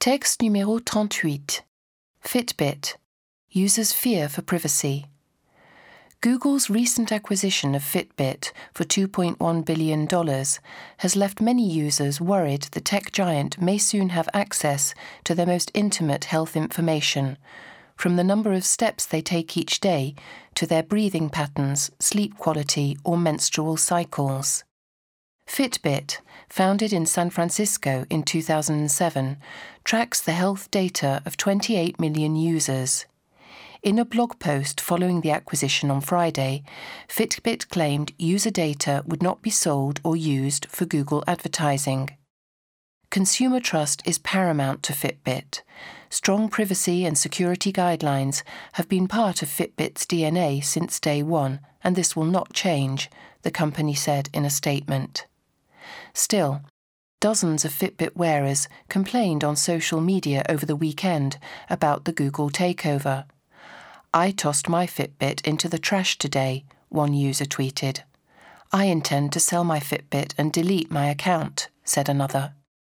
Texte numéro 38. Fitbit. Users fear for privacy. Google's recent acquisition of Fitbit for $2.1 billion has left many users worried the tech giant may soon have access to their most intimate health information, from the number of steps they take each day to their breathing patterns, sleep quality, or menstrual cycles. Fitbit, founded in San Francisco in 2007, tracks the health data of 28 million users. In a blog post following the acquisition on Friday, Fitbit claimed user data would not be sold or used for Google advertising. Consumer trust is paramount to Fitbit. Strong privacy and security guidelines have been part of Fitbit's DNA since day one, and this will not change, the company said in a statement. Still, dozens of Fitbit wearers complained on social media over the weekend about the Google takeover. "I tossed my Fitbit into the trash today," one user tweeted. "I intend to sell my Fitbit and delete my account," said another.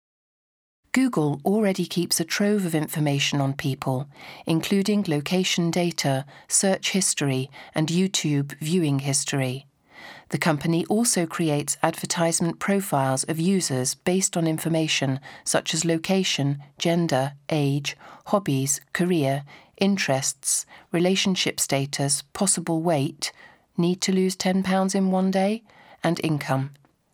Google already keeps a trove of information on people, including location data, search history, and YouTube viewing history. The company also creates advertisement profiles of users based on information such as location, gender, age, hobbies, career, interests, relationship status, possible weight, need to lose 10 pounds in one day, and income.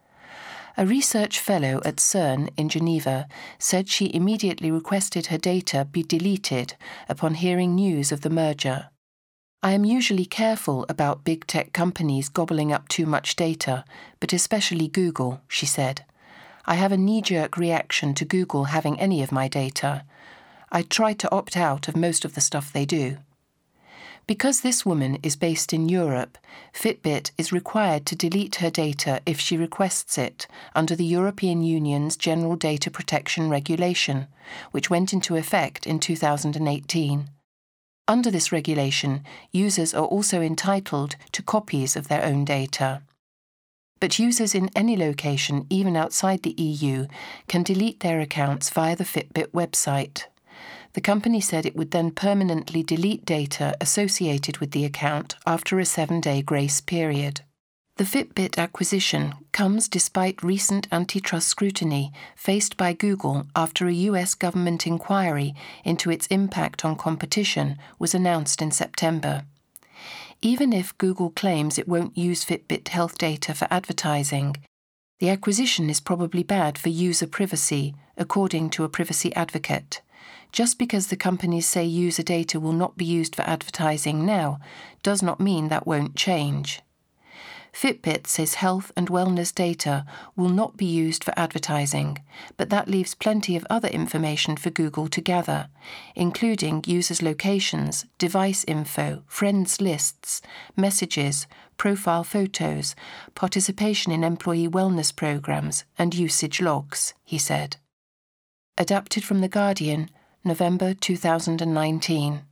A research fellow at CERN in Geneva said she immediately requested her data be deleted upon hearing news of the merger. "I am usually careful about big tech companies gobbling up too much data, but especially Google," she said. "I have a knee-jerk reaction to Google having any of my data. I try to opt out of most of the stuff they do." Because this woman is based in Europe, Fitbit is required to delete her data if she requests it under the European Union's General Data Protection Regulation, which went into effect in 2018. Under this regulation, users are also entitled to copies of their own data. But users in any location, even outside the EU, can delete their accounts via the Fitbit website. The company said it would then permanently delete data associated with the account after a 7-day grace period. The Fitbit acquisition comes despite recent antitrust scrutiny faced by Google after a US government inquiry into its impact on competition was announced in September. Even if Google claims it won't use Fitbit health data for advertising, the acquisition is probably bad for user privacy, according to a privacy advocate. Just because the companies say user data will not be used for advertising now does not mean that won't change. Fitbit says health and wellness data will not be used for advertising, but that leaves plenty of other information for Google to gather, including users' locations, device info, friends lists, messages, profile photos, participation in employee wellness programs, and usage logs, he said. Adapted from The Guardian, November 2019.